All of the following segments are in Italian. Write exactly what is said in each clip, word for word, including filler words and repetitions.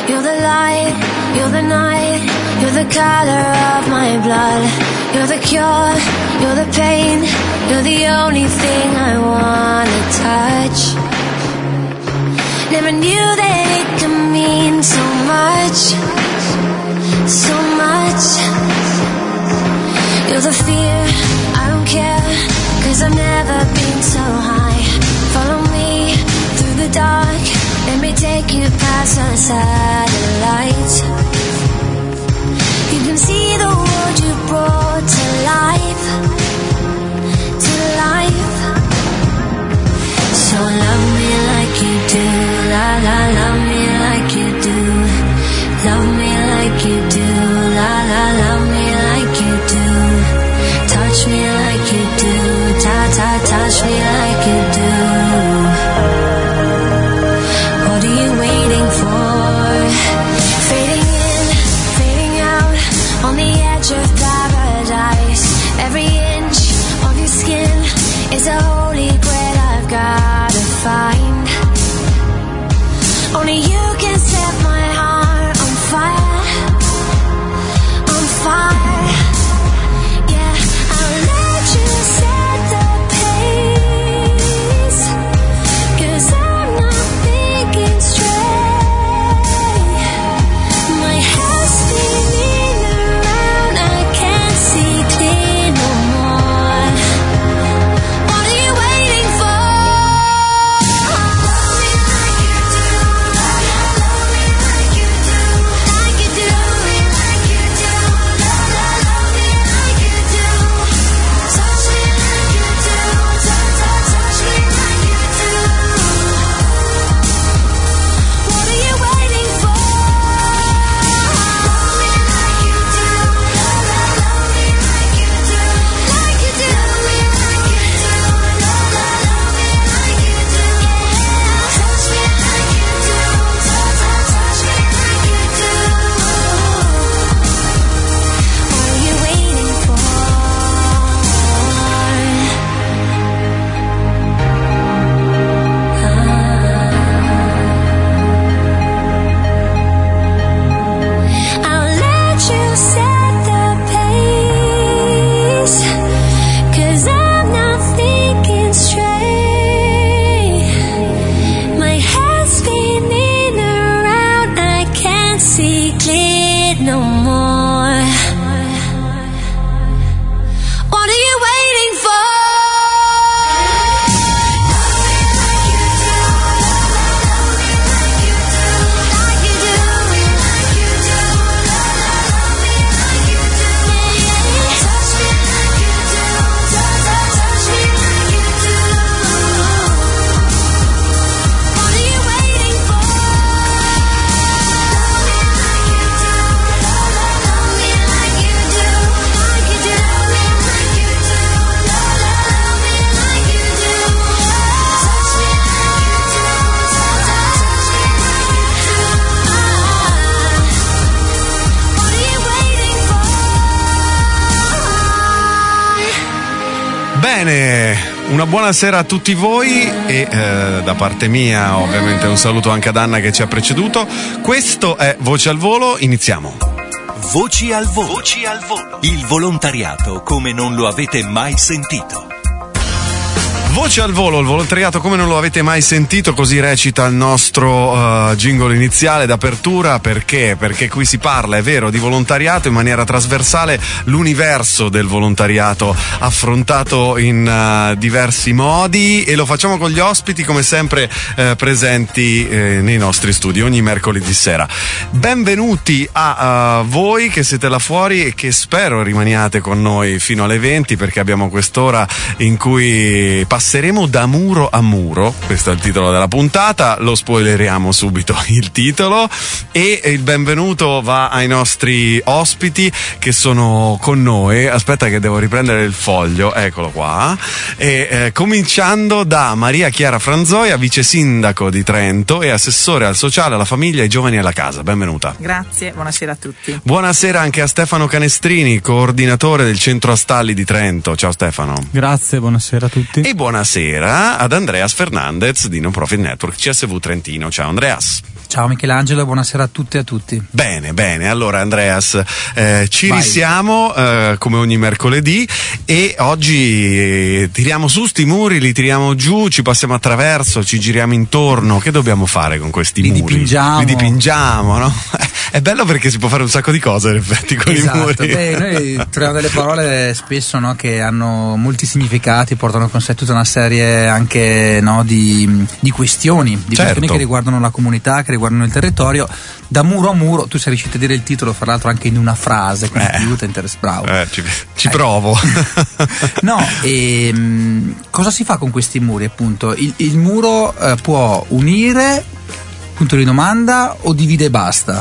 You're the light, you're the night, you're the color of my blood. You're the cure, you're the pain, you're the only thing I wanna touch. Never knew that it could mean so much, so much. You're the fear, I don't care, 'cause I've never been so high. Follow me through the dark, let me take you past the satellites. You can see the world you brought to life, to life. So love me like you do, la la, love me like you do. Love me like you do, la la, love me like you do. Touch me like you do, ta ta, touch me like you do. What are you waiting for? Fading in, fading out, on the edge of paradise. Every inch of your skin is a holy grail I've gotta find. Only you can set my heart on fire, on fire. Yeah, I'll let you set the pace, 'cause I'm not thinking straight. My head's spinning around, I can't see clear no more. What are you waiting for? Love me like you do, love me like you do, like you do, like you do, love, love, love me like you do. Touch me like you do, touch, touch, touch me like you do. What are you waiting for? Love me like you do, love, love, love me like you do, like you do, like you do, love, love, love me like you do. Touch me like you do, touch, touch, touch me like you do. What are you waiting for? I'll let you set the pace, 'cause I'm not thinking straight. My head's spinning around, I can't see clear no more. What are you waiting for? Love me like you do, love, love, love me like you do, like you do, like you do, love, love, love me like you do. Touch me like you do, touch, touch, touch me like you do. What are you waiting for? Love me like you do, love, love, love me like you do, like you do, like you do, love, love, love me like you do. Touch me like you do, touch, touch, touch me like you do. What are you waiting for? Bene, una buona sera a tutti voi e eh, da parte mia ovviamente un saluto anche ad Anna che ci ha preceduto. Questo è Voci al Volo, iniziamo. Voci al volo. Voci al volo. Il volontariato come non lo avete mai sentito. Voci al Volo, il volontariato come non lo avete mai sentito, così recita il nostro uh, jingle iniziale d'apertura. Perché? Perché qui si parla, è vero, di volontariato in maniera trasversale, l'universo del volontariato affrontato in uh, diversi modi, e lo facciamo con gli ospiti come sempre uh, presenti uh, nei nostri studi ogni mercoledì sera. Benvenuti a uh, voi che siete là fuori e che spero rimaniate con noi fino alle venti, perché abbiamo quest'ora in cui passeremo da muro a muro. Questo è il titolo della puntata, lo spoileriamo subito il titolo, e il benvenuto va ai nostri ospiti che sono con noi. Aspetta che devo riprendere il foglio, eccolo qua. E, eh, cominciando da Maria Chiara Franzoia, vice sindaco di Trento e assessore al sociale, alla famiglia, ai giovani e alla casa. Benvenuta. Grazie, buonasera a tutti. Buonasera anche a Stefano Canestrini, coordinatore del centro Astalli di Trento. Ciao Stefano. Grazie, buonasera a tutti. E buonasera ad Andreas Fernandez di Non Profit Network C S V Trentino. Ciao Andreas. Ciao Michelangelo, buonasera a tutte e a tutti. Bene, bene, allora Andreas, eh, ci Vai. risiamo eh, come ogni mercoledì e oggi eh, tiriamo su sti muri, li tiriamo giù, ci passiamo attraverso, ci giriamo intorno. Che dobbiamo fare con questi Li muri? dipingiamo. Li dipingiamo, no? È bello perché si può fare un sacco di cose in effetti con Esatto. i muri. Beh, noi troviamo delle parole spesso, no, che hanno molti significati, portano con sé tutta una serie anche, no, di, di questioni, di Certo. questioni che riguardano la comunità, che riguardano il territorio. Da muro a muro, tu sei riuscito a dire il titolo, fra l'altro anche in una frase, quindi Eh. aiuta, interess- bravo. Eh, ci, ci Eh. provo. No, e, mh, cosa si fa con questi muri, appunto? Il, il muro eh, può unire, punto di domanda, o divide e basta?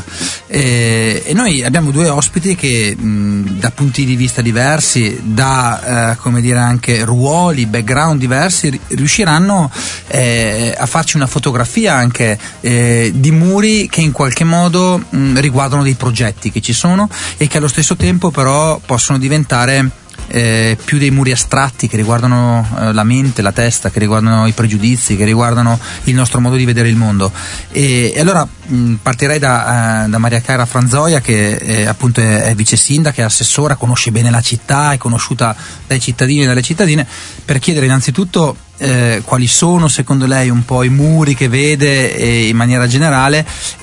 E, e noi abbiamo due ospiti che mh, da punti di vista diversi, da eh, come dire anche ruoli, background diversi, ri- riusciranno eh, a farci una fotografia anche eh, di muri che in qualche modo mh, riguardano dei progetti che ci sono e che allo stesso tempo però possono diventare Eh, più dei muri astratti che riguardano eh, la mente, la testa, che riguardano i pregiudizi, che riguardano il nostro modo di vedere il mondo. E, e allora mh, partirei da, uh, da Maria Chiara Franzoia, che eh, appunto è, è vice sindaca, è assessora, conosce bene la città, è conosciuta dai cittadini e dalle cittadine, per chiedere innanzitutto Eh, quali sono secondo lei un po' i muri che vede eh, in maniera generale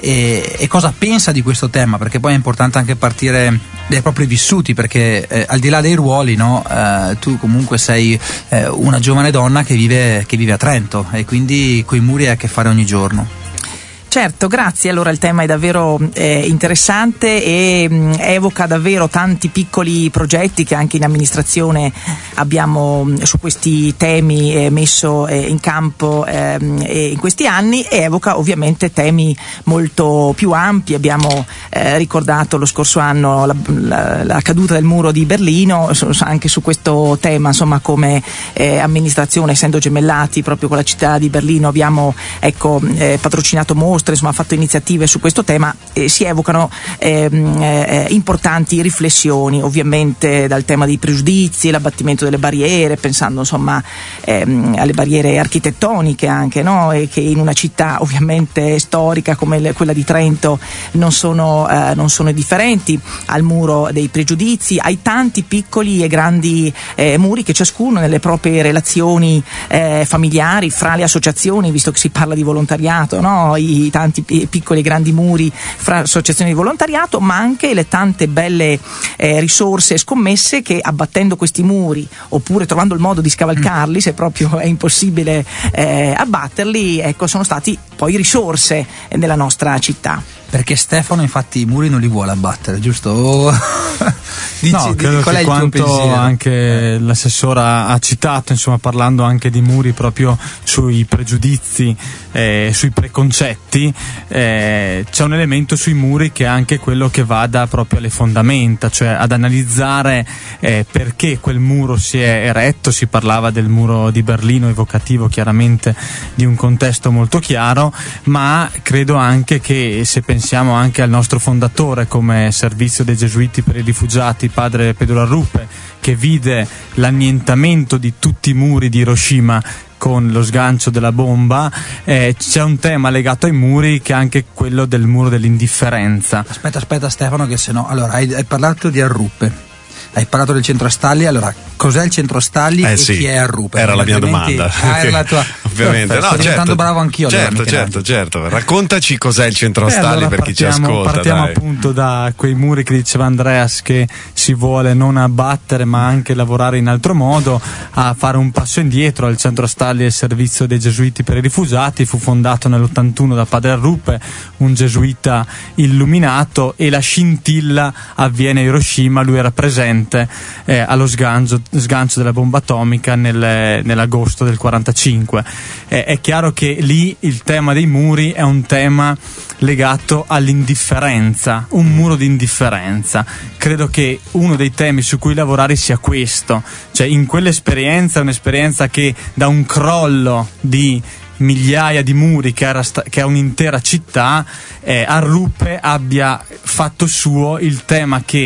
e, e cosa pensa di questo tema, perché poi è importante anche partire dai propri vissuti, perché eh, al di là dei ruoli, no, eh, tu comunque sei eh, una giovane donna che vive, che vive a Trento e quindi coi muri hai a che fare ogni giorno. Certo, grazie. Allora il tema è davvero eh, interessante e mh, evoca davvero tanti piccoli progetti che anche in amministrazione abbiamo mh, su questi temi eh, messo eh, in campo eh, eh, in questi anni, e evoca ovviamente temi molto più ampi. Abbiamo eh, ricordato lo scorso anno la, la, la caduta del muro di Berlino, anche su questo tema, insomma, come eh, amministrazione, essendo gemellati proprio con la città di Berlino, abbiamo ecco eh, patrocinato mostre, insomma ha fatto iniziative su questo tema e si evocano ehm, eh, importanti riflessioni, ovviamente dal tema dei pregiudizi, l'abbattimento delle barriere, pensando insomma ehm, alle barriere architettoniche anche, no? E che in una città ovviamente storica come le, quella di Trento non sono, eh, non sono differenti, al muro dei pregiudizi, ai tanti piccoli e grandi eh, muri che ciascuno nelle proprie relazioni eh, familiari, fra le associazioni, visto che si parla di volontariato, no? I tanti piccoli e grandi muri fra associazioni di volontariato, ma anche le tante belle eh, risorse e scommesse che, abbattendo questi muri oppure trovando il modo di scavalcarli, se proprio è impossibile eh, abbatterli, ecco, sono stati poi risorse nella nostra città. Perché Stefano infatti i muri non li vuole abbattere, giusto? Oh. Dici, no, credo qual è che il tuo quanto pensiero? anche l'assessora ha citato, insomma, parlando anche di muri proprio sui pregiudizi, eh, sui preconcetti, eh, c'è un elemento sui muri che è anche quello che vada proprio alle fondamenta, cioè ad analizzare eh, perché quel muro si è eretto. Si parlava del muro di Berlino, evocativo chiaramente di un contesto molto chiaro, ma credo anche che, se pensiamo anche al nostro fondatore come Servizio dei Gesuiti per i Rifugiati, padre Pedro Arrupe, che vide l'annientamento di tutti i muri di Hiroshima con lo sgancio della bomba, eh, c'è un tema legato ai muri che è anche quello del muro dell'indifferenza. Aspetta, aspetta Stefano, che se no, allora hai, hai parlato di Arrupe, hai parlato del centro Stalli, allora cos'è il centro Stalli Eh e sì, chi è Arrupe? era la mia Altrimenti- domanda. Ah, era la tua. Ovviamente, Perfetto, no, sto diventando certo, bravo anch'io. allora, certo, certo, Michelangelo. certo. Raccontaci cos'è il centro Eh, Stalli allora per chi ci partiamo- ascolta. Partiamo dai. appunto da quei muri che diceva Andreas, che si vuole non abbattere ma anche lavorare in altro modo, a fare un passo indietro. Al centro Stalli è il Servizio dei Gesuiti per i Rifugiati, fu fondato nell'ottantuno da padre Arrupe, un gesuita illuminato, e la scintilla avviene a Hiroshima. Lui era presente eh, allo sgancio, sgancio della bomba atomica nel, nell'agosto del quarantacinque. Eh, è chiaro che lì il tema dei muri è un tema legato all'indifferenza, un muro di indifferenza. Credo che uno dei temi su cui lavorare sia questo, cioè in quell'esperienza, un'esperienza che da un crollo di migliaia di muri che era, sta- che è un'intera città, eh, Arrupe abbia fatto suo il tema che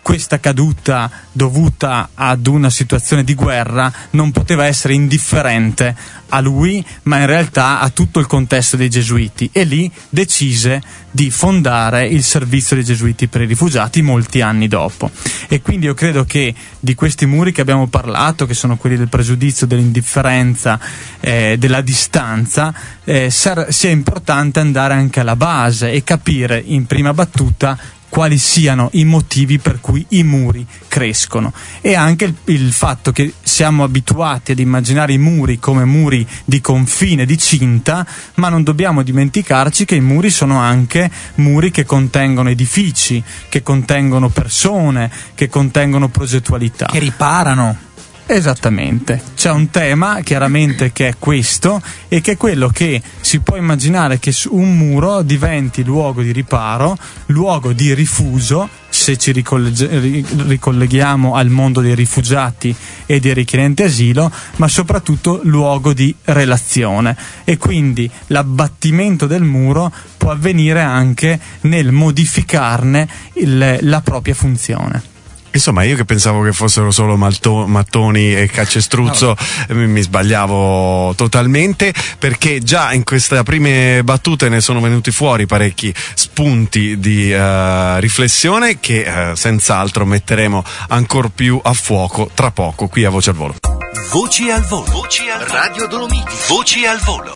questa caduta dovuta ad una situazione di guerra non poteva essere indifferente a lui, ma in realtà a tutto il contesto dei gesuiti, e lì decise di fondare il servizio dei gesuiti per i rifugiati molti anni dopo. E quindi io credo che di questi muri che abbiamo parlato, che sono quelli del pregiudizio, dell'indifferenza, eh, della distanza, eh, sar- sia importante andare anche alla base e capire in prima battuta quali siano i motivi per cui i muri crescono, e anche il, il fatto che siamo abituati ad immaginare i muri come muri di confine, di cinta, ma non dobbiamo dimenticarci che i muri sono anche muri che contengono edifici, che contengono persone, che contengono progettualità, che riparano. Esattamente, c'è un tema chiaramente che è questo, e che è quello che si può immaginare che un muro diventi luogo di riparo, luogo di rifugio, se ci ricolleghe- ricolleghiamo al mondo dei rifugiati e dei richiedenti asilo, ma soprattutto luogo di relazione, e quindi l'abbattimento del muro può avvenire anche nel modificarne il, la propria funzione. Insomma, io che pensavo che fossero solo malto- mattoni e calcestruzzo, no. mi, mi sbagliavo totalmente, perché già in queste prime battute ne sono venuti fuori parecchi spunti di uh, riflessione che uh, senz'altro metteremo ancor più a fuoco tra poco qui a Voci al Volo. Voci al Volo. Voci al Volo. Radio Dolomiti. Voci al Volo.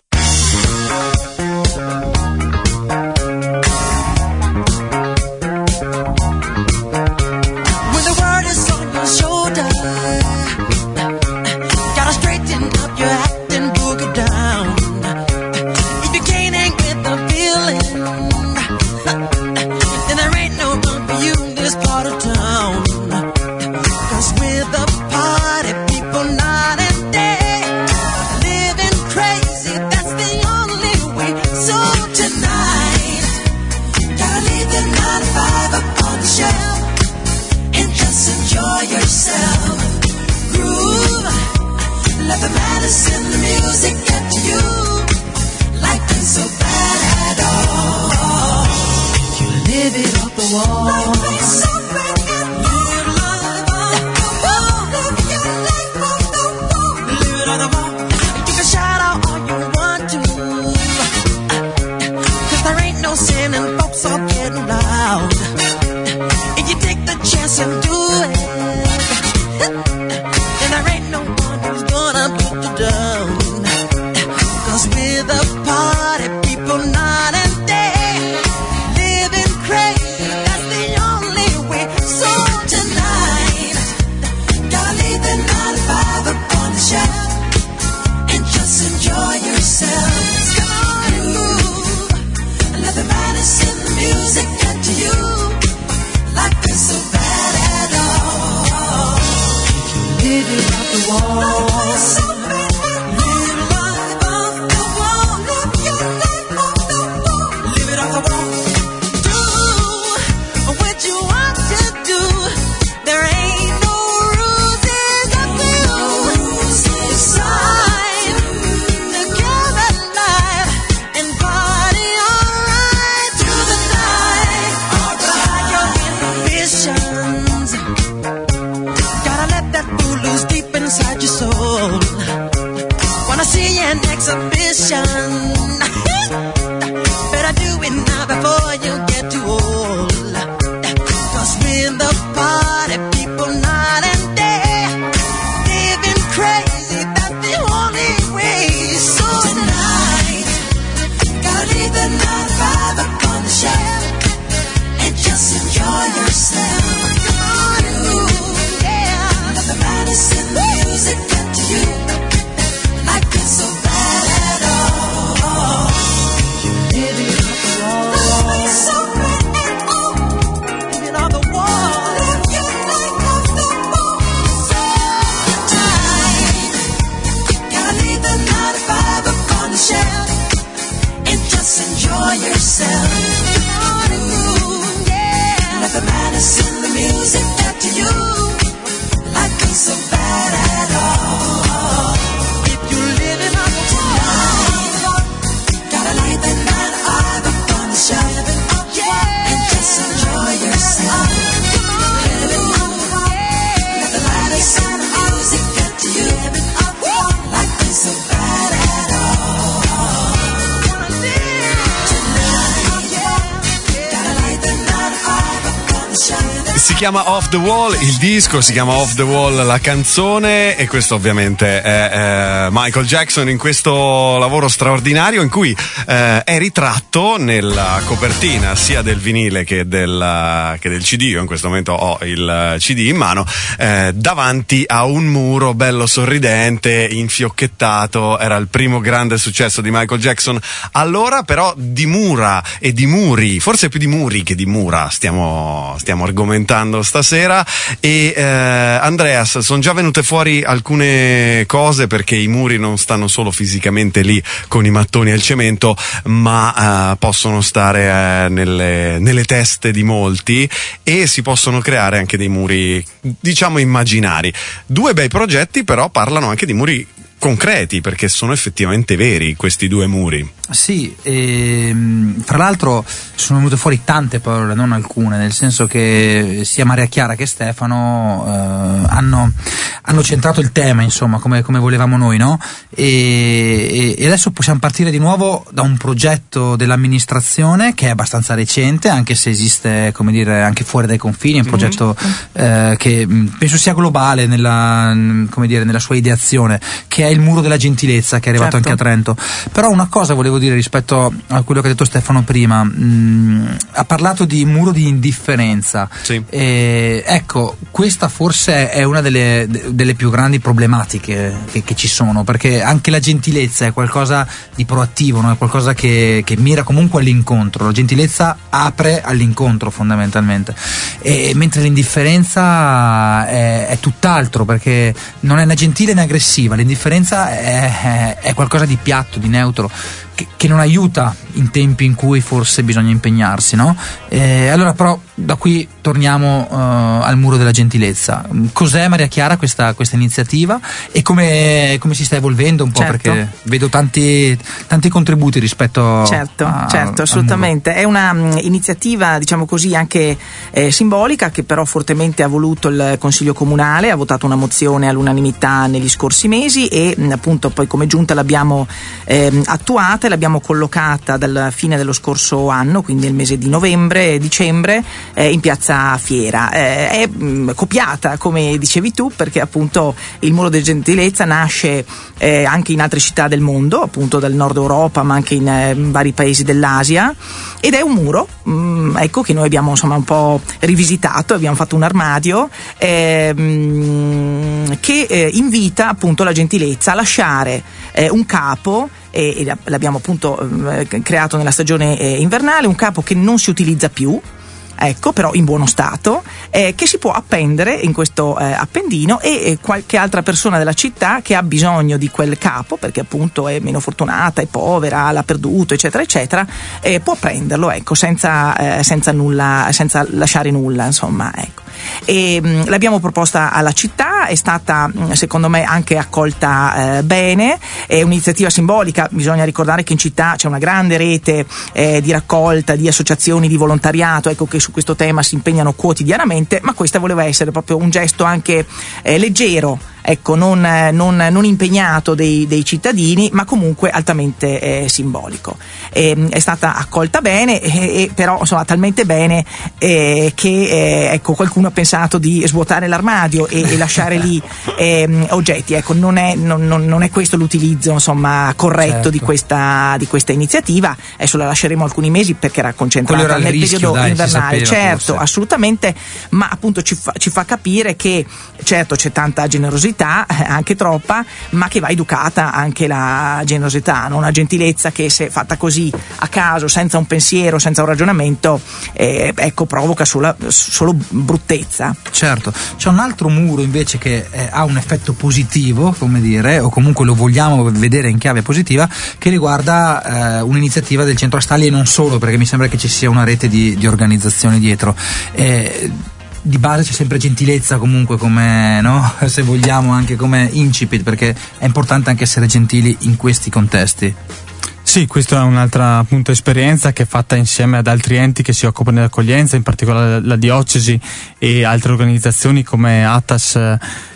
Si chiama Off the Wall il disco, si chiama Off the Wall la canzone, e questo ovviamente è eh, Michael Jackson in questo lavoro straordinario in cui eh, è ritratto nella copertina sia del vinile che del, che del C D. Io in questo momento ho il C D in mano, eh, davanti a un muro bello sorridente, infiocchettato. Era il primo grande successo di Michael Jackson allora, però di mura e di muri, forse più di muri che di mura stiamo, stiamo argomentando stasera. E eh, Andreas, sono già venute fuori alcune cose, perché i muri non stanno solo fisicamente lì con i mattoni e il cemento, ma eh, possono stare eh, nelle, nelle teste di molti, e si possono creare anche dei muri, diciamo, immaginari. Due bei progetti però parlano anche di muri concreti, perché sono effettivamente veri questi due muri. Sì, e, fra l'altro sono venute fuori tante parole, non alcune, nel senso che sia Maria Chiara che Stefano eh, hanno, hanno centrato il tema, insomma, come, come volevamo noi, no? E, e adesso possiamo partire di nuovo da un progetto dell'amministrazione che è abbastanza recente, anche se esiste, come dire, anche fuori dai confini, un progetto eh, che penso sia globale nella, come dire, nella sua ideazione, che è il Muro della Gentilezza, che è arrivato certo. anche a Trento. Però una cosa volevo dire rispetto a quello che ha detto Stefano prima, mh, ha parlato di muro di indifferenza. Sì. E, ecco, questa forse è una delle, delle più grandi problematiche che, che ci sono, perché anche la gentilezza è qualcosa di proattivo, no? È qualcosa che, che mira comunque all'incontro. La gentilezza apre all'incontro fondamentalmente, e mentre l'indifferenza è, è tutt'altro, perché non è né gentile né aggressiva. L'indifferenza è, è, è qualcosa di piatto, di neutro, che, che non aiuta in tempi in cui forse bisogna impegnarsi, no? E allora però da qui torniamo uh, al Muro della Gentilezza. Cos'è, Maria Chiara, questa, questa iniziativa, e come, come si sta evolvendo un po'? Certo. Perché vedo tanti, tanti contributi rispetto certo, a, certo, assolutamente. È una um, iniziativa, diciamo così, anche eh, simbolica, che però fortemente ha voluto il Consiglio Comunale, ha votato una mozione all'unanimità negli scorsi mesi, e mh, appunto poi come giunta l'abbiamo eh, attuata e l'abbiamo collocata dalla fine dello scorso anno, quindi nel mese di novembre e dicembre, eh, in piazza Fiera. Eh, è mh, copiata, come dicevi tu, perché appunto il Muro della Gentilezza nasce eh, anche in altre città del mondo, appunto dal nord Europa, ma anche in, eh, in vari paesi dell'Asia, ed è un muro mh, ecco che noi abbiamo insomma un po' rivisitato, abbiamo fatto un armadio eh, mh, che eh, invita appunto la gentilezza a lasciare eh, un capo, e l'abbiamo appunto eh, creato nella stagione eh, invernale, un capo che non si utilizza più, ecco, però in buono stato, eh, che si può appendere in questo eh, appendino, e eh, qualche altra persona della città che ha bisogno di quel capo, perché appunto è meno fortunata, è povera, l'ha perduto, eccetera eccetera, eh, può prenderlo, ecco, senza, eh, senza nulla, senza lasciare nulla, insomma, ecco. E mh, l'abbiamo proposta alla città, è stata mh, secondo me anche accolta eh, bene. È un'iniziativa simbolica, bisogna ricordare che in città c'è una grande rete eh, di raccolta, di associazioni di volontariato, ecco, che su questo tema si impegnano quotidianamente, ma questa voleva essere proprio un gesto anche eh, leggero, ecco, non, non, non impegnato dei, dei cittadini, ma comunque altamente eh, simbolico. E, è stata accolta bene, e, e però insomma talmente bene eh, che eh, ecco, qualcuno ha pensato di svuotare l'armadio e, e lasciare lì eh, oggetti. Ecco, non è, non, non è questo l'utilizzo insomma corretto certo. di, questa, di questa iniziativa. Adesso la lasceremo alcuni mesi perché era concentrata era nel rischio, periodo dai, invernale, certo, forse. Assolutamente, ma appunto ci fa, ci fa capire che certo c'è tanta generosità, anche troppa, ma che va educata anche la generosità, non una gentilezza che, se fatta così a caso, senza un pensiero, senza un ragionamento, eh, ecco, provoca solo, solo bruttezza. Certo, c'è un altro muro invece che eh, ha un effetto positivo, come dire, o comunque lo vogliamo vedere in chiave positiva, che riguarda eh, un'iniziativa del Centro Astalli, e non solo, perché mi sembra che ci sia una rete di, di organizzazioni dietro. Eh, di base c'è sempre gentilezza comunque, come, no? Se vogliamo, anche come incipit, perché è importante anche essere gentili in questi contesti. Sì, questa è un'altra appunto esperienza che è fatta insieme ad altri enti che si occupano dell'accoglienza, in particolare la diocesi e altre organizzazioni come Atas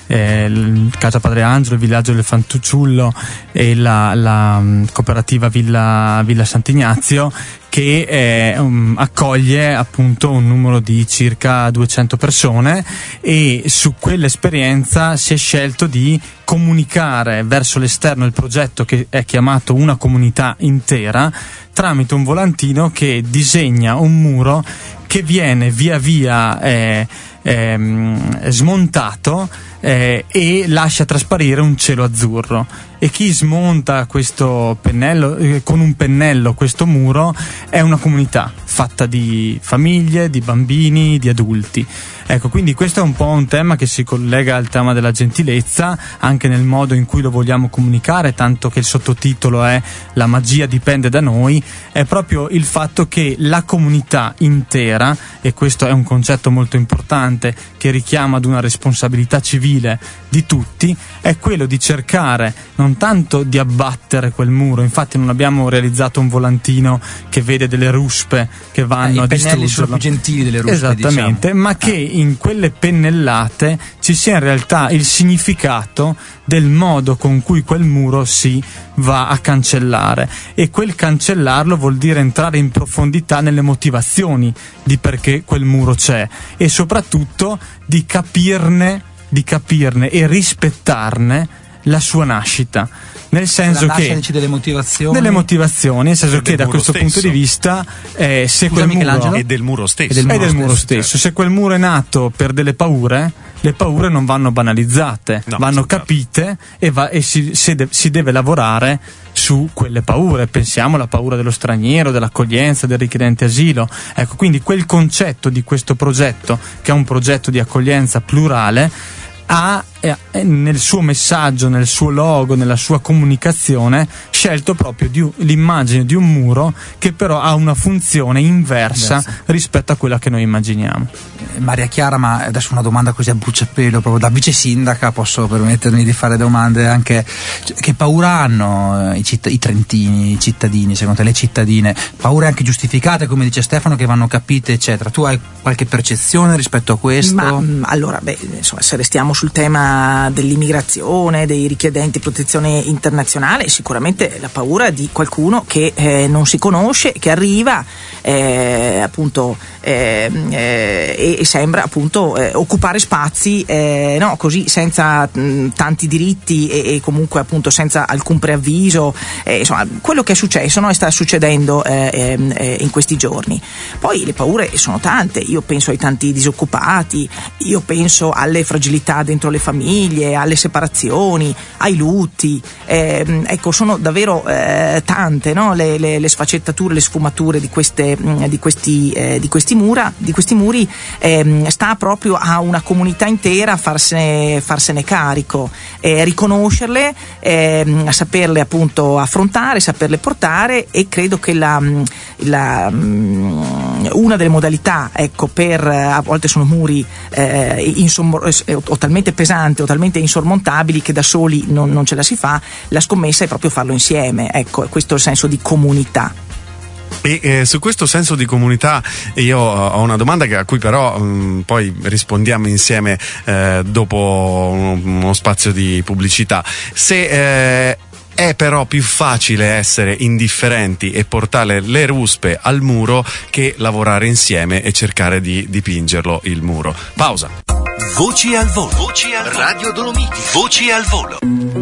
eh, il Casa Padre Angelo, il Villaggio del Fantucciullo e la, la cooperativa Villa, Villa Sant'Ignazio, che eh, um, accoglie appunto un numero di circa duecento persone, e su quell'esperienza si è scelto di comunicare verso l'esterno il progetto, che è chiamato Una comunità intera, tramite un volantino che disegna un muro che viene via via eh, eh, smontato eh, e lascia trasparire un cielo azzurro. E chi smonta questo pennello, eh, con un pennello questo muro, è una comunità fatta di famiglie, di bambini, di adulti. Ecco, quindi questo è un po' un tema che si collega al tema della gentilezza, anche nel modo in cui lo vogliamo comunicare, tanto che il sottotitolo è La magia dipende da noi. È proprio il fatto che la comunità intera, e questo è un concetto molto importante che richiama ad una responsabilità civile di tutti, è quello di cercare non tanto di abbattere quel muro. Infatti non abbiamo realizzato un volantino che vede delle ruspe che vanno eh, a distruggerlo. I pennelli sono più gentili delle ruspe, esattamente, diciamo. ma che in quelle pennellate ci sia in realtà il significato del modo con cui quel muro si va a cancellare, e quel cancellarlo vuol dire entrare in profondità nelle motivazioni di perché quel muro c'è, e soprattutto di capirne, di capirne e rispettarne la sua nascita. Nel senso la che delle motivazioni delle motivazioni, nel senso che da questo stesso. punto di vista eh, se Scusa, quel muro E del muro stesso. e del muro, muro stesso, stesso, stesso. Se quel muro è nato per delle paure, le paure non vanno banalizzate, No, vanno sì, capite e, va, e si, si, de, si deve lavorare su quelle paure. Pensiamo alla paura dello straniero, dell'accoglienza, del richiedente asilo. Ecco, quindi quel concetto di questo progetto, che è un progetto di accoglienza plurale, ha eh, nel suo messaggio, nel suo logo, nella sua comunicazione scelto proprio di, l'immagine di un muro che però ha una funzione inversa Inversa. rispetto a quella che noi immaginiamo. Eh, Maria Chiara, ma adesso una domanda così a bruciapelo, proprio da vice sindaca posso permettermi di fare domande anche, cioè, che paura hanno eh, i, citt- i trentini, i cittadini, secondo te, le cittadine? Paure anche giustificate, come dice Stefano, che vanno capite eccetera. Tu hai qualche percezione rispetto a questo? Ma mh, allora, beh, insomma, se restiamo sul tema dell'immigrazione, dei richiedenti protezione internazionale, sicuramente la paura di qualcuno che eh, non si conosce, che arriva eh, appunto eh, eh, e sembra appunto eh, occupare spazi eh, no, così senza mh, tanti diritti e, e comunque appunto senza alcun preavviso, eh, insomma quello che è successo, no, e sta succedendo eh, eh, in questi giorni. Poi le paure sono tante, io penso ai tanti disoccupati, io penso alle fragilità dentro le famiglie, alle separazioni, ai lutti, eh, ecco, sono davvero eh, tante, no? le, le, le sfaccettature, le sfumature di queste di questi eh, di questi mura, di questi muri. Eh, sta proprio a una comunità intera farsene, farsene carico, eh, riconoscerle, eh, saperle appunto affrontare, saperle portare, e credo che la, la una delle modalità, ecco, per a volte sono muri eh, insom- o talmente pesanti o talmente insormontabili che da soli non, non ce la si fa. La scommessa è proprio farlo insieme, ecco, questo è il senso di comunità. E eh, su questo senso di comunità io ho una domanda che, a cui però mh, poi rispondiamo insieme eh, dopo uno, uno spazio di pubblicità. Se eh, è però più facile essere indifferenti e portare le ruspe al muro che lavorare insieme e cercare di dipingerlo il muro. Pausa. Voci al volo. Voci al volo. Radio Dolomiti. Voci al volo.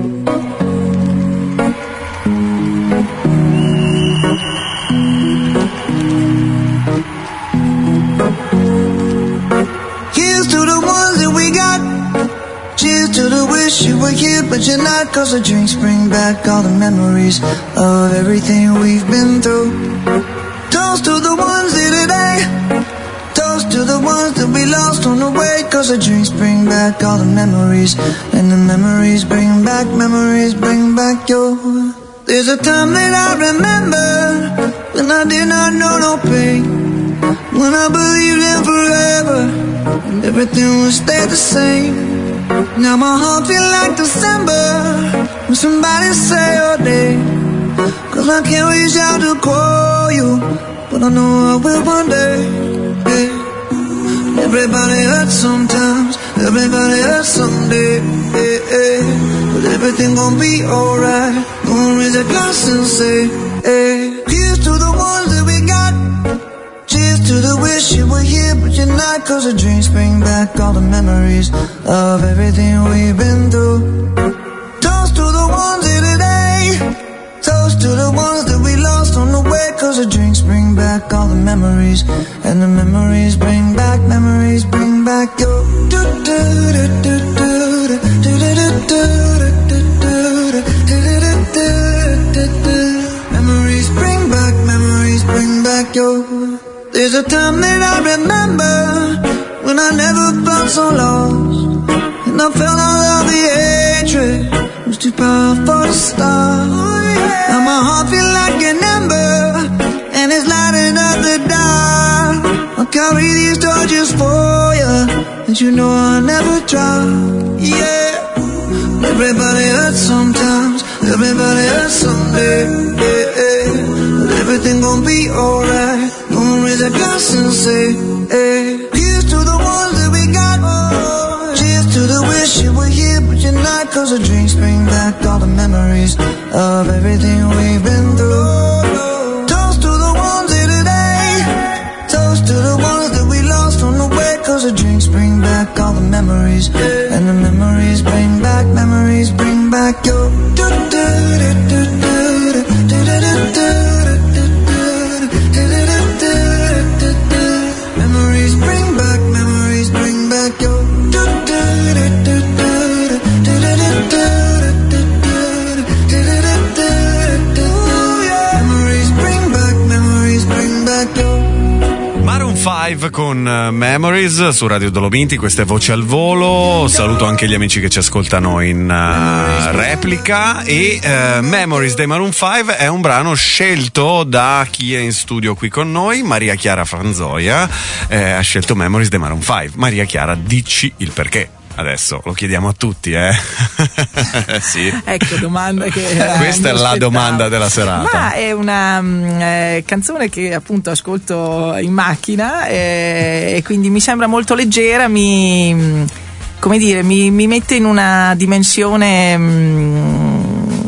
Here's to the ones that we got. Cheers to the wish you were here but you're not. Cause the drinks bring back all the memories of everything we've been through. Toast to the ones here today. Toast to the ones that we lost on the way. Cause the drinks bring back all the memories. And the memories bring back, memories bring back your. There's a time that I remember when I did not know no pain. When I believed in forever and everything would stay the same. Now my heart feels like December when somebody say your name. Cause I can't reach out to call you, but I know I will one day. Yeah. Everybody hurts sometimes, Everybody hurts someday, eh, eh. But everything gon' be alright. Gonna raise a glass and say, eh. Here's to the ones that we got. Cheers to the wish you were here but you're not. Cause the drinks bring back all the memories of everything we've been through. Toast to the ones here today. Toast to the ones that we lost on the way. Cause the drinks bring back all the memories. And the memories bring back, memories bring back your do do do do do do do do do. Memories bring back, memories bring back your. There's a time that I remember when I never felt so lost, and I felt all of the hatred was too powerful to stop. Now my heart feel like an ember, and it's lighting up the dark. I'll carry these torches for you, and you know I'll never drop. Yeah, everybody hurts sometimes, everybody hurts someday. Yeah, yeah. But everything gon' be alright. Gonna raise a glass and say, hey. Here's to the ones that we got. Oh, cheers to the wish you were here but you're not. Cause the drinks bring back all the memories of everything we've been through. Toast to the ones here today. Toast to the ones that we lost on the way. Cause the drinks bring back all the memories. And the memories bring back, memories bring back your do do do do do do do do. Memories bring back, memories bring back your do do do do do do do do. Memories bring back, memories bring back your. Maroon cinque con Memories su Radio Dolomiti, queste voci al volo. Saluto anche gli amici che ci ascoltano in uh, replica. E uh, Memories dei Maroon cinque è un brano scelto da chi è in studio qui con noi. Maria Chiara Franzoia eh, ha scelto Memories dei Maroon cinque. Maria Chiara, dici il perché. Adesso lo chiediamo a tutti, eh? Sì. Ecco, domanda che questa è la domanda della serata. Ma è una eh, canzone che appunto ascolto in macchina eh, e quindi mi sembra molto leggera, mi come dire, mi, mi mette in una dimensione mh,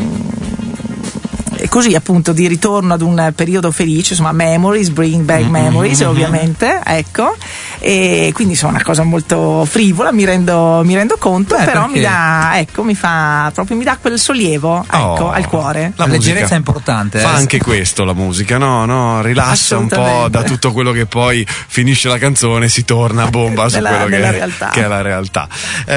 così appunto di ritorno ad un periodo felice, insomma Memories, bring back memories, mm-hmm. ovviamente, ecco, e quindi sono una cosa molto frivola, mi rendo, mi rendo conto, Beh, però mi dà, ecco, mi fa proprio, mi dà quel sollievo, ecco, oh, al cuore. La leggerezza è importante. Fa eh. anche questo la musica, no? no? Rilassa un po' da tutto quello che poi finisce la canzone, si torna a bomba su nella, quello nella che, realtà. che è la realtà.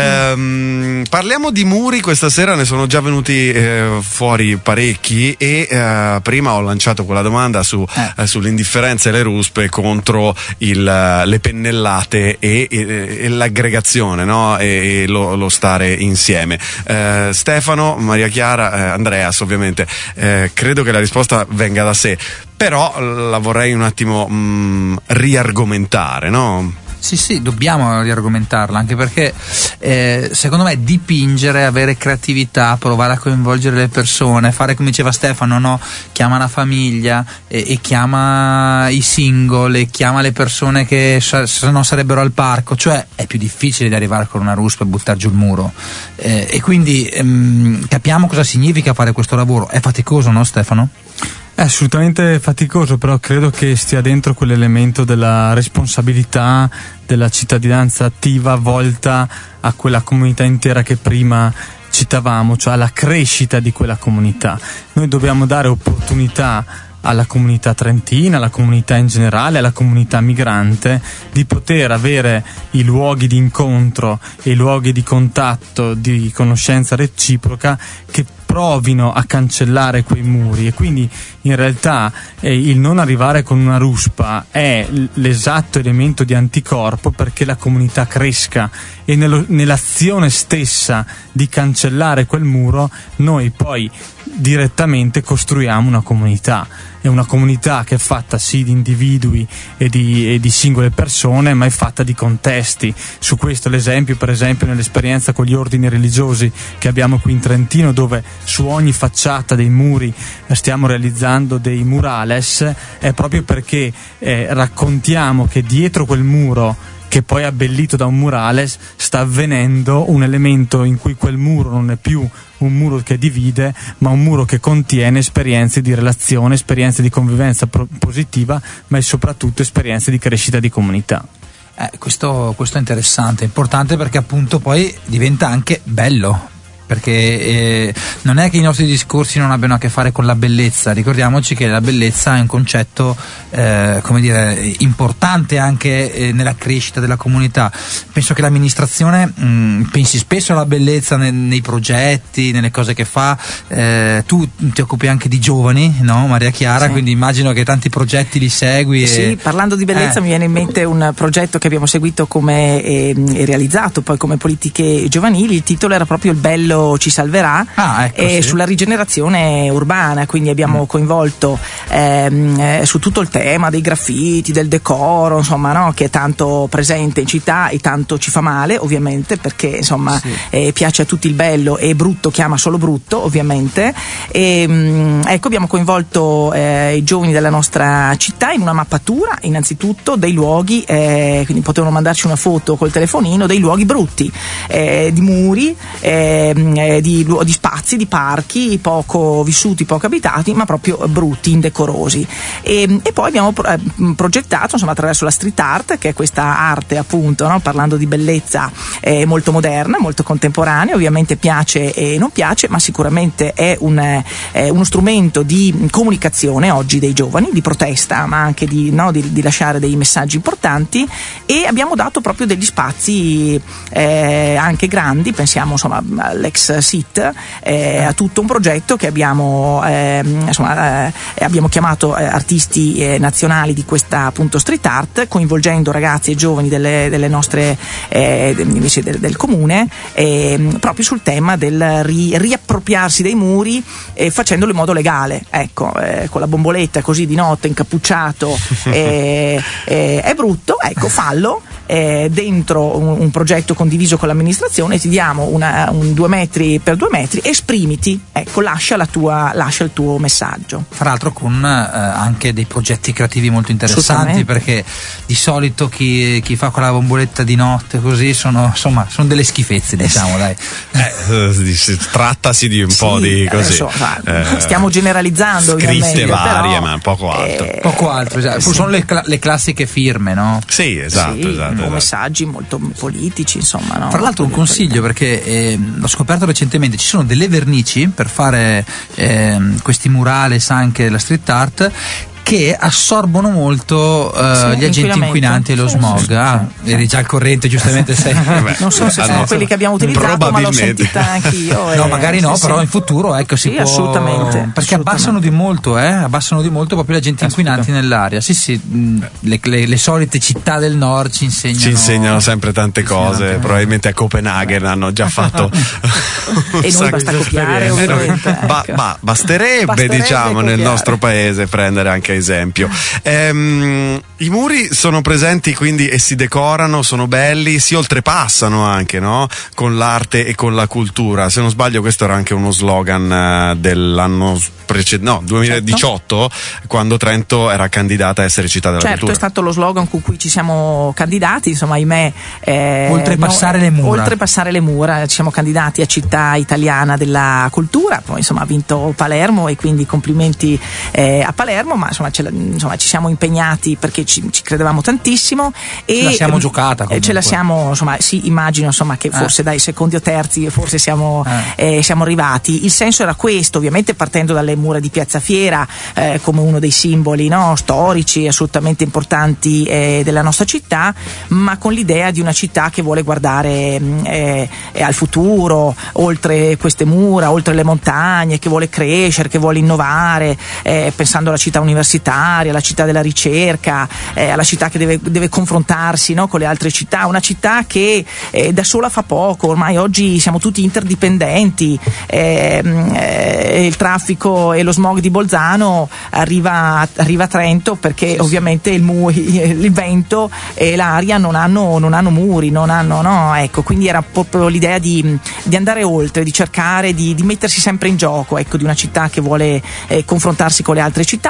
Ehm, parliamo di muri, questa sera ne sono già venuti eh, fuori parecchi e eh, prima ho lanciato quella domanda su, eh. Eh, sull'indifferenza e le ruspe contro il, le pennellate e, e, e l'aggregazione, no? E, e lo, lo stare insieme. Eh, Stefano, Maria Chiara, eh, Andreas ovviamente, eh, credo che la risposta venga da sé, però la vorrei un attimo mh, riargomentare, no? Sì, sì, dobbiamo riargomentarla, anche perché eh, secondo me dipingere, avere creatività, provare a coinvolgere le persone, fare come diceva Stefano, no? Chiama la famiglia e, e chiama i single e chiama le persone che sa, se no sarebbero al parco, cioè è più difficile di arrivare con una ruspa e buttar giù il muro, eh, e quindi ehm, capiamo cosa significa fare questo lavoro. È faticoso, no Stefano? È assolutamente faticoso, però credo che stia dentro quell'elemento della responsabilità, della cittadinanza attiva volta a quella comunità intera che prima citavamo, cioè alla crescita di quella comunità. Noi dobbiamo dare opportunità alla comunità trentina, alla comunità in generale, alla comunità migrante, di poter avere i luoghi di incontro e i luoghi di contatto, di conoscenza reciproca che provino a cancellare quei muri. E quindi in realtà eh, il non arrivare con una ruspa è l'esatto elemento di anticorpo perché la comunità cresca, e nello, nell'azione stessa di cancellare quel muro noi poi direttamente costruiamo una comunità. È una comunità che è fatta sì di individui e di, e di singole persone, ma è fatta di contesti. Su questo l'esempio, per esempio, nell'esperienza con gli ordini religiosi che abbiamo qui in Trentino, dove su ogni facciata dei muri stiamo realizzando dei murales, è proprio perché eh, raccontiamo che dietro quel muro che poi abbellito da un murale sta avvenendo un elemento in cui quel muro non è più un muro che divide, ma un muro che contiene esperienze di relazione, esperienze di convivenza pro- positiva, ma è soprattutto esperienze di crescita di comunità. Eh, questo, questo è interessante, importante, perché appunto poi diventa anche bello. Perché eh, non è che i nostri discorsi non abbiano a che fare con la bellezza, ricordiamoci che la bellezza è un concetto eh, come dire, importante anche eh, nella crescita della comunità. Penso che l'amministrazione mh, pensi spesso alla bellezza nei, nei progetti, nelle cose che fa. Eh, tu ti occupi anche di giovani, no, Maria Chiara? Sì. Quindi immagino che tanti progetti li segui. Sì, e... parlando di bellezza eh. mi viene in mente un progetto che abbiamo seguito come e, e realizzato poi come politiche giovanili. Il titolo era proprio Il bello ci salverà, ah, ecco, e sì. sulla rigenerazione urbana, quindi abbiamo mm. coinvolto ehm, eh, su tutto il tema dei graffiti, del decoro, insomma, no, che è tanto presente in città e tanto ci fa male, ovviamente, perché insomma sì. eh, piace a tutti il bello e brutto chiama solo brutto, ovviamente. E, mh, ecco, abbiamo coinvolto eh, i giovani della nostra città in una mappatura, innanzitutto dei luoghi, eh, quindi potevano mandarci una foto col telefonino dei luoghi brutti, eh, di muri, eh, Di, di spazi, di parchi poco vissuti, poco abitati, ma proprio brutti, indecorosi. E, e poi abbiamo pro, eh, progettato, insomma, attraverso la street art, che è questa arte, appunto, no? Parlando di bellezza eh, molto moderna, molto contemporanea, ovviamente piace e non piace, ma sicuramente è un, eh, uno strumento di comunicazione oggi dei giovani, di protesta, ma anche di, no, di, di lasciare dei messaggi importanti. E abbiamo dato proprio degli spazi eh, anche grandi, pensiamo insomma all'ex S I T, eh, a tutto un progetto che abbiamo eh, insomma eh, abbiamo chiamato eh, artisti eh, nazionali di questa appunto street art, coinvolgendo ragazzi e giovani delle, delle nostre eh, invece del, del comune, eh, proprio sul tema del ri, riappropriarsi dei muri, eh, facendolo in modo legale, ecco, eh, con la bomboletta così di notte, incappucciato, eh, eh, è brutto, ecco, fallo eh, dentro un, un progetto condiviso con l'amministrazione, ti diamo una, un due metri per due metri, esprimiti, ecco, lascia la tua, lascia il tuo messaggio. Fra l'altro con eh, anche dei progetti creativi molto interessanti, perché di solito chi, chi fa quella bomboletta di notte così sono, insomma, sono delle schifezze, diciamo, dai. Eh, trattasi di un sì, po' di così. Adesso, eh, stiamo generalizzando, scritte varie, però, ma poco altro. Eh, poco altro, esatto. Sì. Sono le, le classiche firme, no? Sì, esatto, sì, esatto, esatto. Messaggi molto politici, insomma, no? Tra l'altro un consiglio, perché eh, l'ho scoperto recentemente, ci sono delle vernici per fare eh, questi murales anche della street art che assorbono molto uh, sì, gli agenti inquinanti e lo sì, smog. sì, sì, ah, sì. Eri già al corrente, giustamente sei. Vabbè, non so se ah, sono no, quelli che abbiamo utilizzato, ma l'ho sentita anch'io. No, eh, magari no, sì, però sì. in futuro ecco si sì, può. assolutamente. Perché assolutamente. abbassano di molto, eh? Abbassano di molto proprio gli agenti inquinanti nell'aria. Sì, sì, mh, le, le, le solite città del nord ci insegnano. Ci insegnano sempre tante cose. Tante probabilmente a Copenaghen hanno già fatto. E noi basta copiare, ovviamente. Ba- ba- basterebbe, basterebbe, diciamo, copiare. Nel nostro paese prendere anche esempio. Ehm, I muri sono presenti quindi e si decorano, sono belli, si oltrepassano anche, no? Con l'arte e con la cultura. Se non sbaglio questo era anche uno slogan uh, dell'anno precedente, no, duemiladiciotto, certo. Quando Trento era candidata a essere città della certo, cultura. Certo, è stato lo slogan con cui ci siamo candidati, insomma, ahimè. Eh, oltrepassare no, le mura. Oltrepassare le mura, ci siamo candidati a città italiana della cultura, poi insomma ha vinto Palermo e quindi complimenti eh, a Palermo, ma insomma, ce la, insomma ci siamo impegnati perché ci, ci credevamo tantissimo e ce la siamo giocata comunque. Ce la siamo, insomma, sì, immagino insomma che forse eh. dai secondi o terzi forse siamo, eh. Eh, siamo arrivati. Il senso era questo, ovviamente partendo dalle mura di Piazza Fiera eh, come uno dei simboli, no, storici assolutamente importanti eh, della nostra città, ma con l'idea di una città che vuole guardare eh, eh, al futuro, oltre queste mura, oltre le montagne, che vuole crescere, che vuole innovare, eh, pensando alla città universitaria, alla città della ricerca, eh, alla città che deve, deve confrontarsi, no, con le altre città, una città che eh, da sola fa poco, ormai oggi siamo tutti interdipendenti, eh, eh, il traffico e lo smog di Bolzano arriva, arriva a Trento perché sì, ovviamente il, mu- il vento e l'aria non hanno, non hanno muri, non hanno, no, ecco, quindi era proprio l'idea di, di andare oltre, di cercare di, di mettersi sempre in gioco, ecco, di una città che vuole eh, confrontarsi con le altre città sul tema della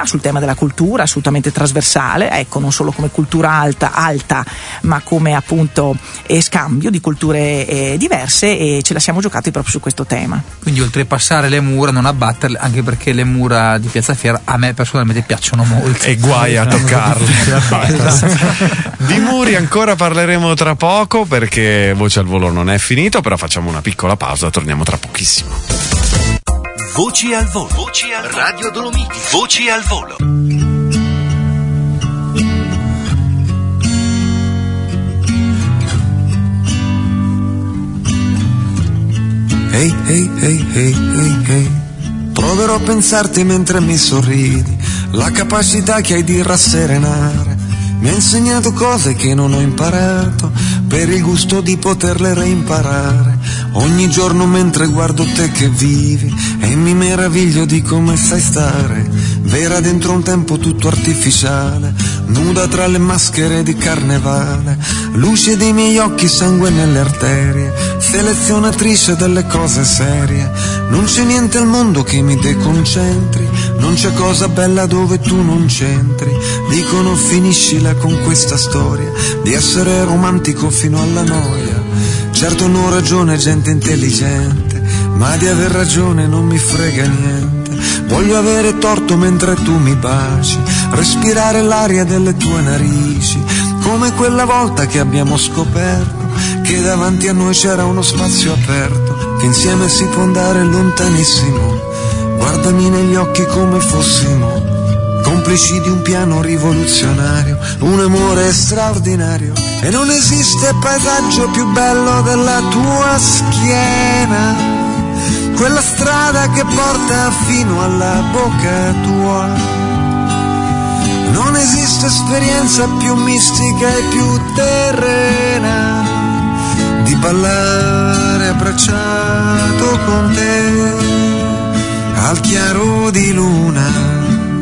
della cultura, assolutamente trasversale, ecco, non solo come cultura alta, alta ma come appunto eh, scambio di culture eh, diverse, e ce la siamo giocati proprio su questo tema. Quindi oltrepassare le mura, non abbatterle, anche perché le mura di Piazza Fiera a me personalmente piacciono molto. E guai a toccarle. Di muri ancora parleremo tra poco, perché Voce al Volo non è finito, però facciamo una piccola pausa, torniamo tra pochissimo. Voci al Volo. Voci al Volo. Radio Dolomiti. Voci al Volo. Ehi, ehi, ehi, ehi, ehi, ehi. Proverò a pensarti mentre mi sorridi. La capacità che hai di rasserenare mi ha insegnato cose che non ho imparato, per il gusto di poterle reimparare. Ogni giorno mentre guardo te che vivi e mi meraviglio di come sai stare, vera dentro un tempo tutto artificiale, nuda tra le maschere di carnevale, luce dei miei occhi, sangue nelle arterie, selezionatrice delle cose serie. Non c'è niente al mondo che mi deconcentri, non c'è cosa bella dove tu non c'entri. Dicono finiscila con questa storia di essere romantico fino alla noia. Certo non ragione gente intelligente, ma di aver ragione non mi frega niente. Voglio avere torto mentre tu mi baci, respirare l'aria delle tue narici, come quella volta che abbiamo scoperto che davanti a noi c'era uno spazio aperto, che insieme si può andare lontanissimo. Guardami negli occhi come fossimo complici di un piano rivoluzionario, un amore straordinario, e non esiste paesaggio più bello della tua schiena, quella strada che porta fino alla bocca tua. Non esiste esperienza più mistica e più terrena di ballare abbracciato con te al chiaro di luna.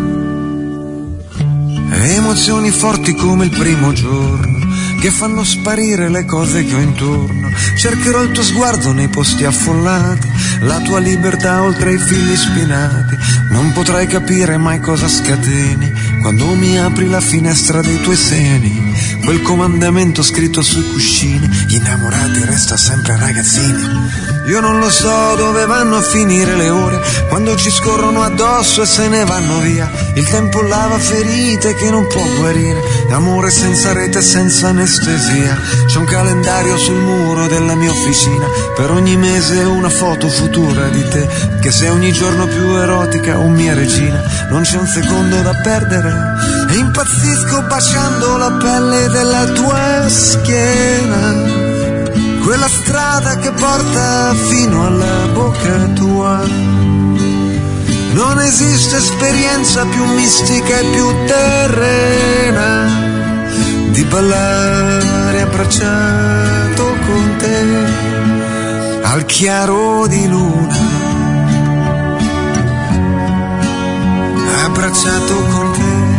Emozioni forti come il primo giorno, che fanno sparire le cose che ho intorno. Cercherò il tuo sguardo nei posti affollati, la tua libertà oltre i fili spinati. Non potrai capire mai cosa scateni quando mi apri la finestra dei tuoi seni. Quel comandamento scritto sui cuscini: gli innamorati resta sempre ragazzini. Io non lo so dove vanno a finire le ore, quando ci scorrono addosso e se ne vanno via. Il tempo lava ferite che non può guarire, amore senza rete, senza anestesia. C'è un calendario sul muro della mia officina, per ogni mese una foto futura di te, che sei ogni giorno più erotica, o mia regina. Non c'è un secondo da perdere e impazzisco baciando la pelle della tua schiena, quella strada che porta fino alla bocca tua. Non esiste esperienza più mistica e più terrena di ballare abbracciato con te al chiaro di luna, abbracciato con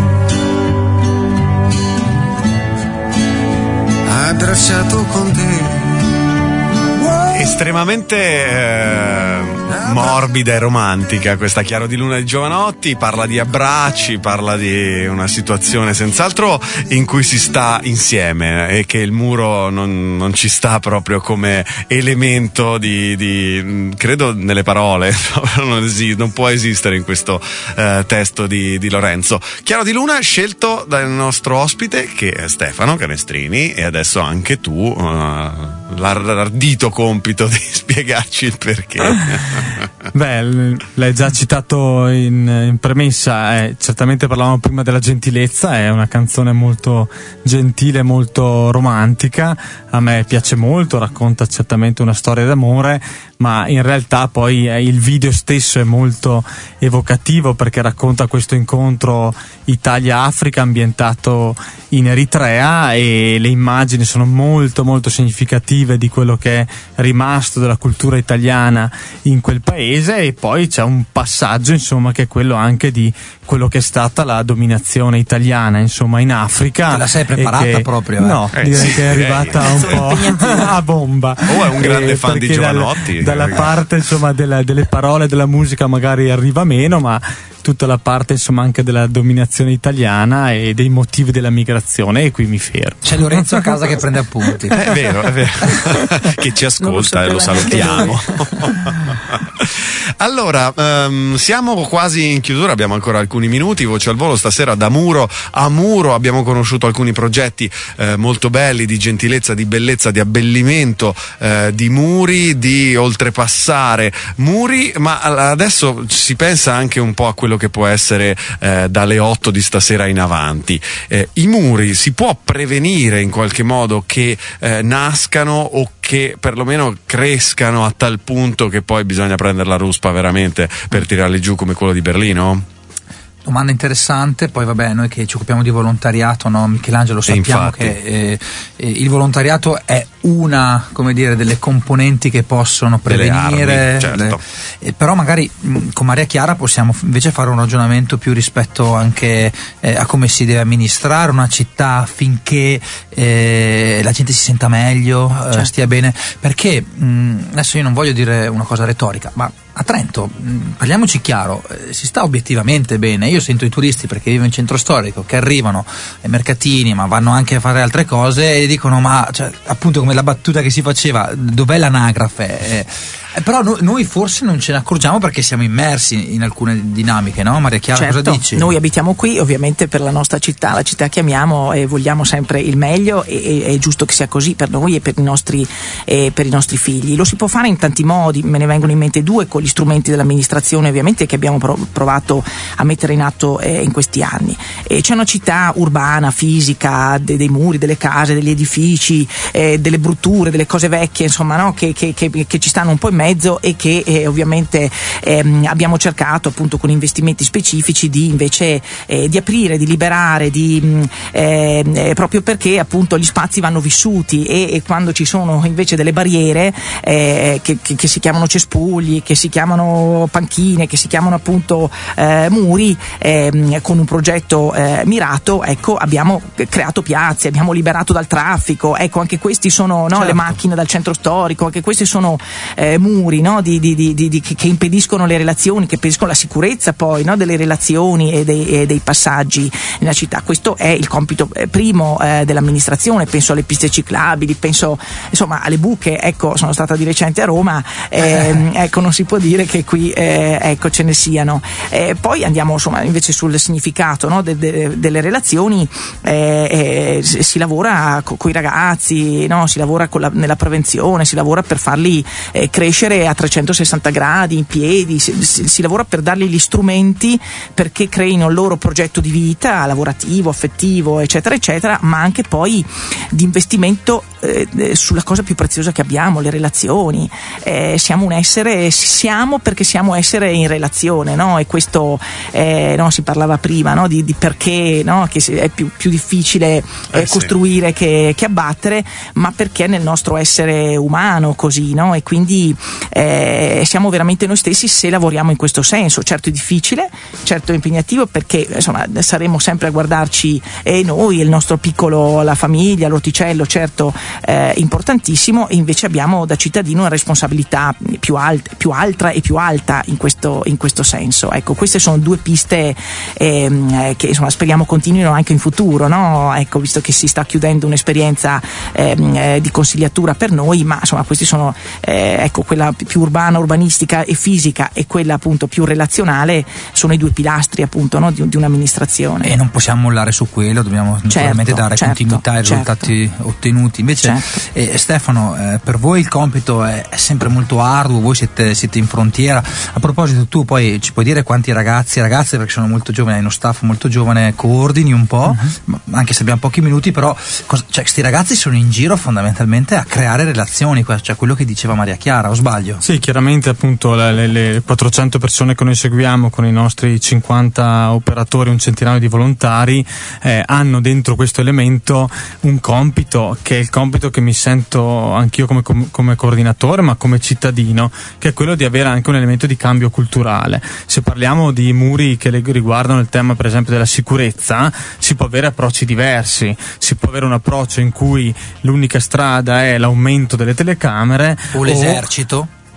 te, abbracciato con te. Estremamente eh, morbida e romantica questa Chiaro di Luna di Giovanotti. Parla di abbracci, parla di una situazione senz'altro in cui si sta insieme, e che il muro non, non ci sta proprio come elemento di, di credo nelle parole non, esi, non può esistere in questo eh, testo di, di Lorenzo. Chiaro di Luna scelto dal nostro ospite, che è Stefano Canestrini, e adesso anche tu eh, l'ardito compito di spiegarci il perché. Beh, l'hai già citato in, in premessa, eh, certamente parlavamo prima della gentilezza, è una canzone molto gentile, molto romantica, a me piace molto, racconta certamente una storia d'amore, ma in realtà poi eh, il video stesso è molto evocativo, perché racconta questo incontro Italia-Africa ambientato in Eritrea, e le immagini sono molto molto significative di quello che è rimasto della cultura italiana in quel paese, e poi c'è un passaggio insomma che è quello anche di quello che è stata la dominazione italiana insomma in Africa. Te la sei preparata che, proprio? Eh? No, eh, direi sì, che è arrivata eh, un po' a bomba. O è un grande eh, fan di Giovanotti. Dal, dalla parte insomma della, delle parole, della musica magari arriva meno, ma tutta la parte insomma anche della dominazione italiana e dei motivi della migrazione, e qui mi fermo. C'è Lorenzo a casa che prende appunti. È vero, è vero. Che ci ascolta e lo salutiamo. Allora, um, siamo quasi in chiusura, abbiamo ancora alcuni minuti. Voce al volo stasera da muro a muro, abbiamo conosciuto alcuni progetti eh, molto belli, di gentilezza, di bellezza, di abbellimento eh, di muri, di oltrepassare muri, ma adesso si pensa anche un po' a quello che può essere eh, dalle otto di stasera in avanti. Eh, i muri si può prevenire in qualche modo che eh, nascano o che perlomeno crescano a tal punto che poi bisogna prendere la ruspa veramente per tirarli giù come quello di Berlino? Domanda interessante. Poi vabbè, noi che ci occupiamo di volontariato, no, Michelangelo, sappiamo infatti, che eh, eh, il volontariato è una, come dire, delle componenti che possono prevenire, armi, certo. le, eh, però magari mh, con Maria Chiara possiamo invece fare un ragionamento più rispetto anche eh, a come si deve amministrare una città affinché eh, la gente si senta meglio, certo. eh, stia bene, perché mh, adesso io non voglio dire una cosa retorica, ma a Trento, mh, parliamoci chiaro, eh, si sta obiettivamente bene. Io sento i turisti, perché vivo in centro storico, che arrivano ai mercatini, ma vanno anche a fare altre cose e dicono, ma cioè, appunto come la battuta che si faceva, dov'è l'anagrafe? Eh, eh, però no, noi forse non ce ne accorgiamo perché siamo immersi in alcune dinamiche, no? Maria Chiara, certo, cosa dici? Noi abitiamo qui, ovviamente per la nostra città, la città che amiamo, e vogliamo sempre il meglio, e è giusto che sia così per noi e per i nostri, e per i nostri figli. Lo si può fare in tanti modi, me ne vengono in mente due, con gli strumenti dell'amministrazione ovviamente che abbiamo provato a mettere in atto eh, in questi anni. E c'è una città urbana, fisica, de, dei muri, delle case, degli edifici, eh, delle brutture, delle cose vecchie, insomma, no? che, che, che, che ci stanno un po' in mezzo, e che eh, ovviamente ehm, abbiamo cercato appunto con investimenti specifici di invece eh, di aprire, di liberare, di, mh, eh, proprio perché appunto gli spazi vanno vissuti, e, e quando ci sono invece delle barriere eh, che, che, che si chiamano cespugli, che si chiamano panchine, che si chiamano appunto eh, muri, eh, con un progetto eh, mirato, ecco, abbiamo creato piazze, abbiamo liberato dal traffico, ecco, anche questi sono, no, certo. le macchine dal centro storico, anche questi sono eh, muri, no, di, di, di, di, che impediscono le relazioni, che impediscono la sicurezza poi, no, delle relazioni e dei, e dei passaggi nella città. Questo è il compito eh, primo eh, dell'amministrazione. Penso alle piste ciclabili, penso insomma alle buche, ecco, sono stata di recente a Roma, eh, ecco, non si può dire che qui eh, ecco ce ne siano. Eh, poi andiamo insomma invece sul significato, no, de, de, delle relazioni, eh, eh, si lavora co, con i ragazzi, no, si lavora con la, nella prevenzione, si lavora per farli eh, crescere a trecentosessanta gradi in piedi, si, si, si lavora per dargli gli strumenti perché creino il loro progetto di vita lavorativo, affettivo, eccetera eccetera, ma anche poi di investimento eh, sulla cosa più preziosa che abbiamo, le relazioni. Eh, siamo un essere, siamo perché siamo essere in relazione, no? E questo eh, no, si parlava prima, no? di, di perché, no? Che è più, più difficile eh, eh, costruire sì. che, che abbattere, ma perché nel nostro essere umano così, no? E quindi eh, siamo veramente noi stessi se lavoriamo in questo senso. Certo è difficile, certo è impegnativo, perché insomma saremo sempre a guardarci e noi, il nostro piccolo, la famiglia, l'orticello, certo eh, importantissimo, e invece abbiamo da cittadino una responsabilità più alta, più alta e più alta in questo, in questo senso. Ecco, queste sono due piste ehm, che insomma speriamo continuino anche in futuro, no? Ecco, visto che si sta chiudendo un'esperienza ehm, eh, di consigliatura per noi, ma insomma questi sono eh, ecco, quella più urbana, urbanistica e fisica, e quella appunto più relazionale sono i due pilastri appunto, no, di, di un'amministrazione. E non possiamo mollare su quello, dobbiamo certo, naturalmente dare certo, continuità ai certo. risultati ottenuti. Invece certo. eh, Stefano, eh, per voi il compito è, è sempre molto arduo, voi siete, siete in frontiera. A proposito, tu poi ci puoi dire quanti ragazzi e ragazze, perché sono molto giovani, hai uno staff molto giovane, coordini un po', uh-huh. anche se abbiamo pochi minuti, però cosa, cioè, questi ragazzi sono in giro fondamentalmente a creare relazioni, cioè quello che diceva Maria Chiara, o sbaglio? Sì, chiaramente appunto le, le quattrocento persone che noi seguiamo con i nostri cinquanta operatori, un centinaio di volontari, eh, hanno dentro questo elemento un compito, che è il compito che mi sento anch'io come, come, come coordinatore, ma come cittadino, che è quello di avere anche un elemento di cambio culturale. Se parliamo di muri che riguardano il tema per esempio della sicurezza, si può avere approcci diversi, si può avere un approccio in cui l'unica strada è l'aumento delle telecamere o l'esercito.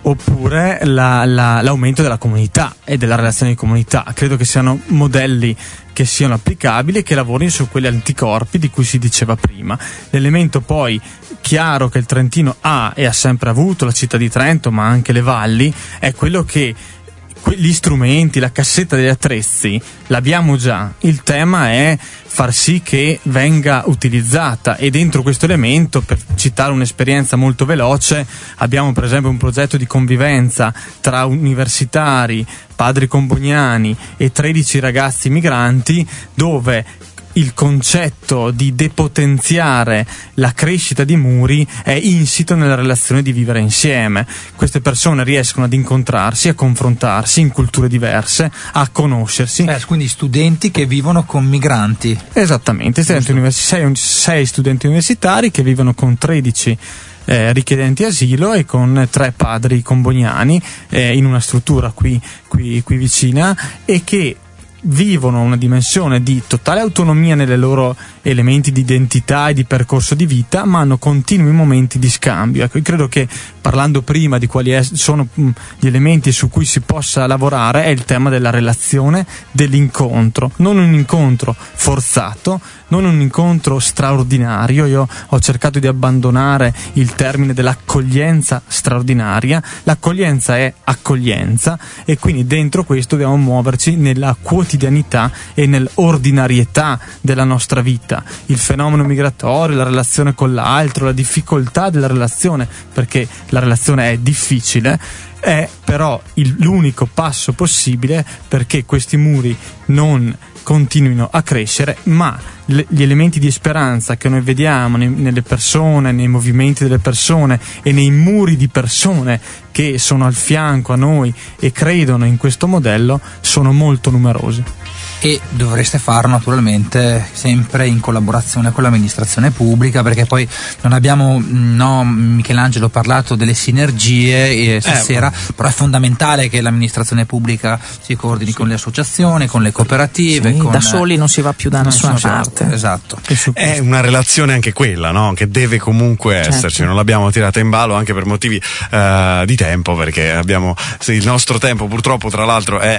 oppure la, la, l'aumento della comunità e della relazione di comunità. Credo che siano modelli che siano applicabili e che lavorino su quegli anticorpi di cui si diceva prima. L'elemento poi chiaro che il Trentino ha e ha sempre avuto, la città di Trento ma anche le valli, è quello che gli strumenti, la cassetta degli attrezzi l'abbiamo già, il tema è far sì che venga utilizzata, e dentro questo elemento, per citare un'esperienza molto veloce, abbiamo per esempio un progetto di convivenza tra universitari, padri comboniani e tredici ragazzi migranti, dove il concetto di depotenziare la crescita di muri è insito nella relazione di vivere insieme. Queste persone riescono ad incontrarsi, a confrontarsi in culture diverse, a conoscersi. Eh, quindi studenti che vivono con migranti. Esattamente, studenti universi- sei, sei studenti universitari che vivono con tredici Eh, richiedenti asilo e con tre padri comboniani eh, in una struttura qui, qui, qui vicina, e che vivono una dimensione di totale autonomia nelle loro elementi di identità e di percorso di vita, ma hanno continui momenti di scambio. Ecco, io credo che, parlando prima di quali è, sono mh, gli elementi su cui si possa lavorare, è il tema della relazione, dell'incontro, non un incontro forzato, non un incontro straordinario. Io ho cercato di abbandonare il termine dell'accoglienza straordinaria. L'accoglienza è accoglienza, e quindi dentro questo dobbiamo muoverci nella quotidianità e nell'ordinarietà della nostra vita. Il fenomeno migratorio, la relazione con l'altro, la difficoltà della relazione, perché la relazione è difficile, è però il, l'unico passo possibile perché questi muri non continuino a crescere, ma le, gli elementi di speranza che noi vediamo nei, nelle persone, nei movimenti delle persone e nei muri di persone che sono al fianco a noi e credono in questo modello sono molto numerosi. E dovreste farlo naturalmente sempre in collaborazione con l'amministrazione pubblica, perché poi non abbiamo, no, Michelangelo, parlato delle sinergie eh, stasera, eh, però è fondamentale che l'amministrazione pubblica si coordini sì. con le associazioni, con le cooperative. Sì, con, da soli non si va più da nessuna parte. Esatto. È una relazione anche quella, no? Che deve comunque certo. esserci, non l'abbiamo tirata in ballo anche per motivi uh, di tempo, perché abbiamo sì, il nostro tempo purtroppo tra l'altro è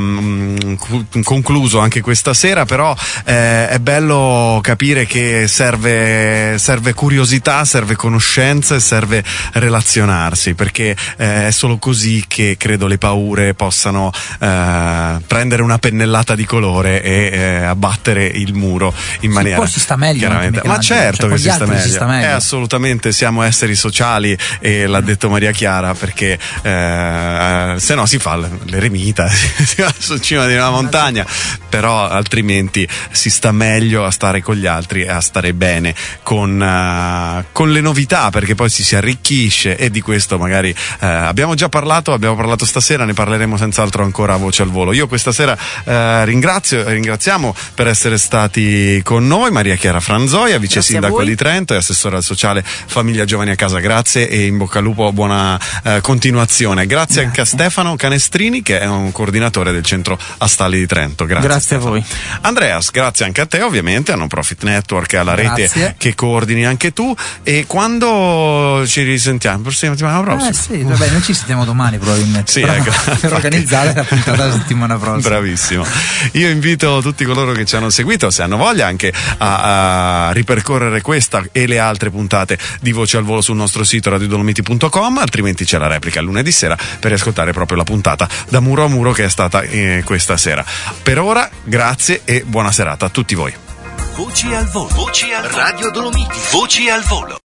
um, concluso anche questa sera, però eh, è bello capire che serve, serve curiosità, serve conoscenza e serve relazionarsi, perché eh, è solo così che credo le paure possano eh, prendere una pennellata di colore e eh, abbattere il muro in sì, maniera poi si sta meglio anche, ma certo cioè, che si sta, meglio. si sta meglio. Eh, assolutamente, siamo esseri sociali e l'ha detto Maria Chiara, perché eh, se no si fa l'eremita si va sul cima di una montagna, però altrimenti si sta meglio a stare con gli altri e a stare bene con, uh, con le novità, perché poi si si arricchisce, e di questo magari uh, abbiamo già parlato, abbiamo parlato stasera, ne parleremo senz'altro ancora a voce al volo. Io questa sera uh, ringrazio, ringraziamo per essere stati con noi Maria Chiara Franzoia, vice sindaco di Trento e assessore al sociale Famiglia Giovani a Casa. Grazie e in bocca al lupo, buona uh, continuazione. Grazie, Grazie anche a Stefano Canestrini, che è un coordinatore del centro Astalli di Trento. Grazie, Grazie a voi. Andreas, grazie anche a te, ovviamente, a Non Profit Network e alla Grazie. rete che coordini anche tu. E quando ci risentiamo? Prossima settimana prossima? Eh sì, vabbè, noi ci sentiamo domani probabilmente. Sì, però, ecco, per organizzare la puntata la settimana prossima. Bravissimo. Io invito tutti coloro che ci hanno seguito, se hanno voglia, anche a, a ripercorrere questa e le altre puntate di Voce al Volo sul nostro sito radio dolomiti punto com, altrimenti c'è la replica lunedì sera per ascoltare proprio la puntata da muro a muro che è stata eh, questa sera. Per ora, grazie e buona serata a tutti voi. Voci al volo. Voci al volo. Radio Dolomiti. Voci al volo.